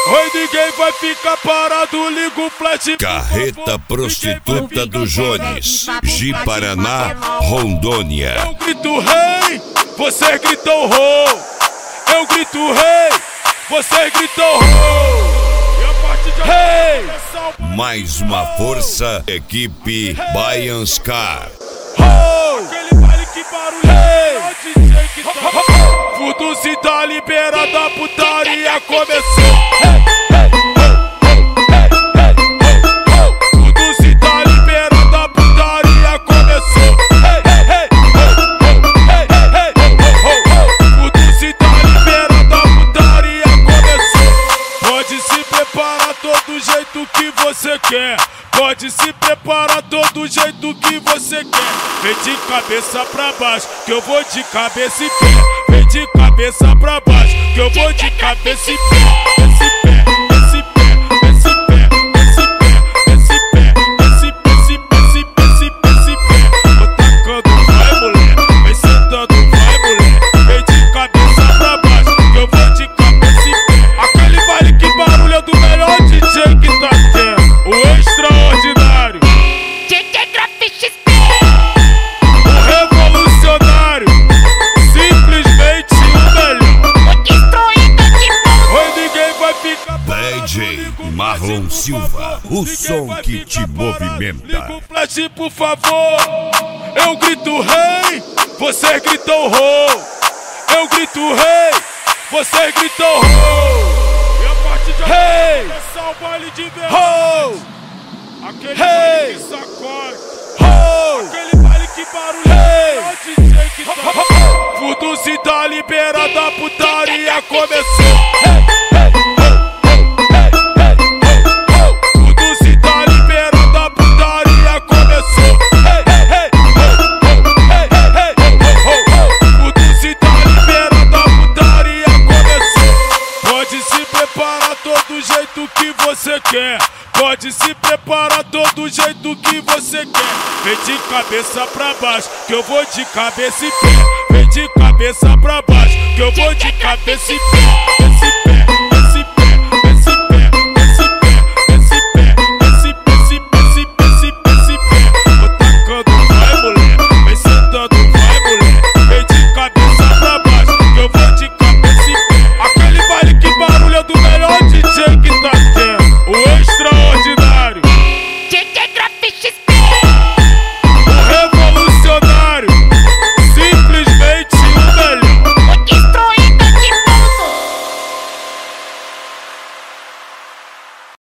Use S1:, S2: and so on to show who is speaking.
S1: Oi, ninguém vai ficar parado, liga o flash.
S2: Carreta prostituta do Jones, Ji-Paraná, Rondônia.
S1: Eu grito rei, você gritou ho. Eu grito rei, você gritou ho. Hey!
S2: Mais uma força, equipe Baians Car.
S1: Aquele baile que barulho. Fudo-se tá liberado, a putaria começou. Fudo-se tá liberado, a putaria começou. Fudo-se tá liberado, a putaria começou. Pode se preparar todo jeito que você quer. Pode se preparar todo jeito que você quer. Vem de cabeça pra baixo, que eu vou de cabeça e pé. Vem de cabeça pra baixo, que eu vou de cabeça e pé. Esse pé, esse pé, esse pé, esse pé, esse pé, esse pé, esse pé. Vou tacando, vai mulher, vem sentando, vai mulher. Vem de cabeça pra baixo, que eu vou de cabeça e pé. Aquele baile que barulho do melhor DJ que tá tendo. O extraordinário,
S3: DJ Graf XP,
S1: o revolucionário, simplesmente o melhor.
S3: o destruído de mundo.
S1: Oi, ninguém vai ficar
S2: DJ Marlon Silva, o som que te movimenta.
S1: Liga o flash, por favor. Eu grito rei, você gritou ho. Eu grito rei, você gritou ho. E a partir de agora começar o baile de verdade. Aquele baile que sacode. Aquele baile que barulho. Fudo-se tá liberado, a putaria começou. Fudo-se tá liberado, a putaria começou. Fudo-se tá liberado, a putaria começou. Pode se preparar todo jeito que você quer. Pode se preparar todo jeito que você quer. Vem de cabeça pra baixo, que eu vou de cabeça e pé. Vem de cabeça pra baixo, que eu vou de cabeça e pé. Esse pé.